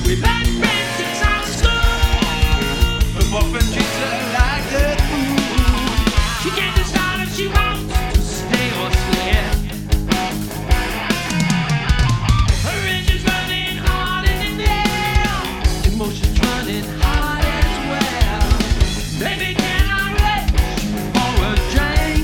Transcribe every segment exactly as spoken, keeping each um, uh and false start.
We've had friends since I was school. Her boyfriend treats her like a fool. She can't decide if she wants to stay or slip. Her engine's running hard in the air. Emotions running hard as well. Baby, can I raise you for a drink?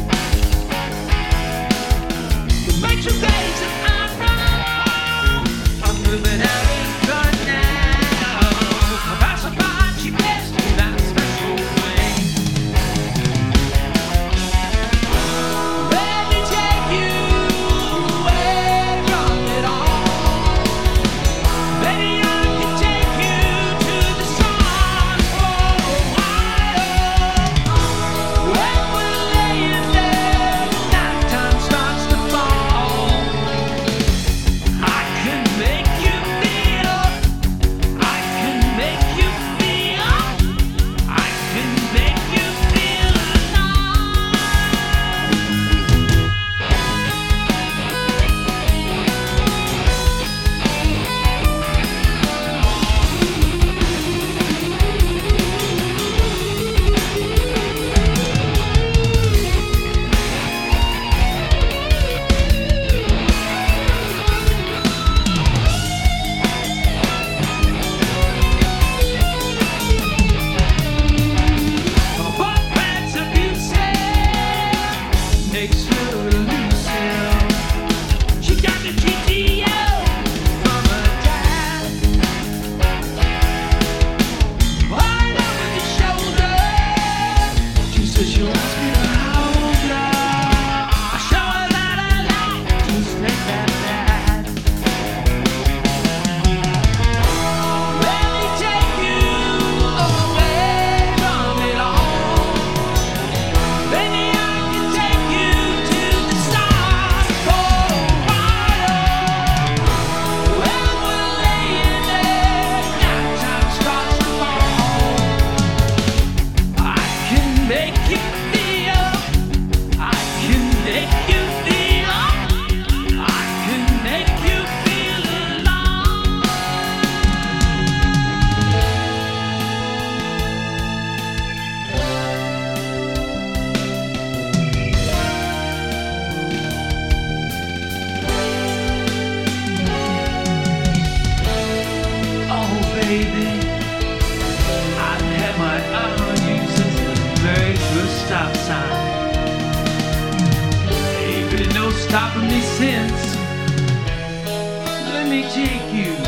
It makes you gaze and I'm wrong. I'm moving out in front now. I pass her by, she blessed me that special thing. Let me take you away from it all. Maybe I can take you to the sun for a while. When we're laying there, nighttime starts to fall. I can make you feel. I can make you feel. I can make you feel alive. But that's abusive, makes her elusive. She got the G T O from her dad. Right over the shoulder, she says she wants me to hold her. I show her that I like to snake that bad. Let me take you away from it all. Maybe I can take you to the stars for a while. When we're laying there, nighttime starts to fall. I can make you feel. I can make you feel. I can make you feel alive. Oh, baby, I've had my eye on you since the very first stop sign. Ain't been no stopping me since. Let me take you